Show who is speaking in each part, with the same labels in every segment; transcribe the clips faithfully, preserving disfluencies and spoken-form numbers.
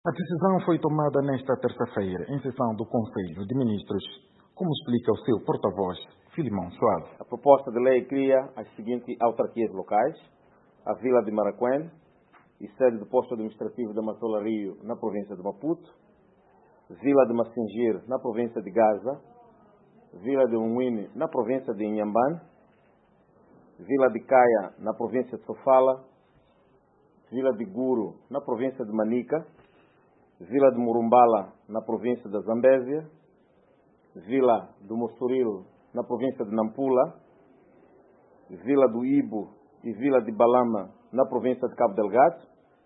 Speaker 1: A decisão foi tomada nesta terça-feira, em sessão do Conselho de Ministros, como explica o seu porta-voz, Filimão Soares.
Speaker 2: A proposta de lei cria as seguintes autarquias locais: a Vila de Maracuene e sede do posto administrativo da Matola Rio, na província de Maputo; Vila de Massingir, na província de Gaza; Vila de Umuine, na província de Inhambane; Vila de Caia, na província de Sofala; Vila de Guro, na província de Manica; Vila de Murumbala, na província da Zambésia; Vila do Mossoril, na província de Nampula; Vila do Ibo e Vila de Balama, na província de Cabo Delgado;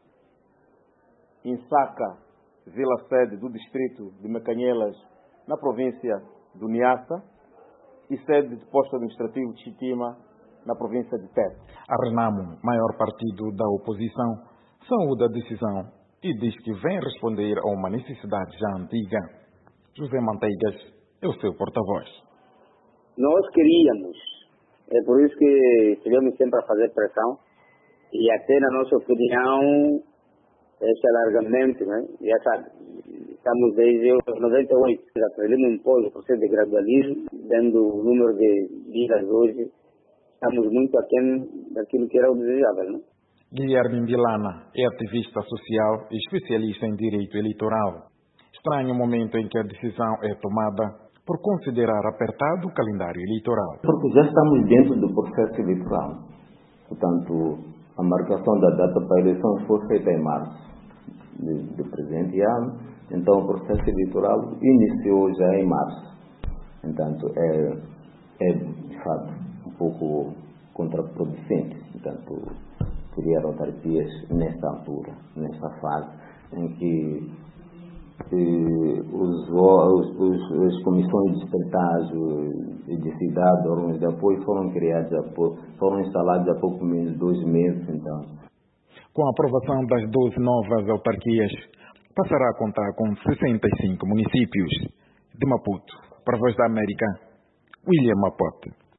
Speaker 2: Insaca, Vila sede do distrito de Mecanhelas, na província do Niassa; e sede do posto administrativo de Chitima, na província de Tete.
Speaker 1: A Renamo, maior partido da oposição, saúda a decisão e diz que vem responder a uma necessidade já antiga. José Manteigas é o seu porta-voz.
Speaker 3: Nós queríamos, é por isso que estivemos sempre a fazer pressão, e até na nossa opinião, esse alargamento, né? Já sabe, estamos desde noventa e oito, já aprendemos um pouco o processo de gradualismo, dando o número de vidas hoje, estamos muito aquém daquilo que era o desejável, né?
Speaker 1: Guilherme Milana é ativista social e especialista em direito eleitoral. Estranho o momento em que a decisão é tomada por considerar apertado o calendário eleitoral.
Speaker 4: Porque já estamos dentro do processo eleitoral. Portanto, a marcação da data para a eleição foi feita em março do presente ano. Então, o processo eleitoral iniciou já em março. Portanto, é, é de fato um pouco contraproducente. Portanto, criar autarquias nesta altura, nesta fase em que eh, os, os, os, as comissões de espetáculo e de cidade, órgãos de apoio foram criados, foram instalados há pouco menos de dois meses. Então.
Speaker 1: Com a aprovação das doze novas autarquias, passará a contar com sessenta e cinco municípios. De Maputo, para a Voz da América, William Mapote.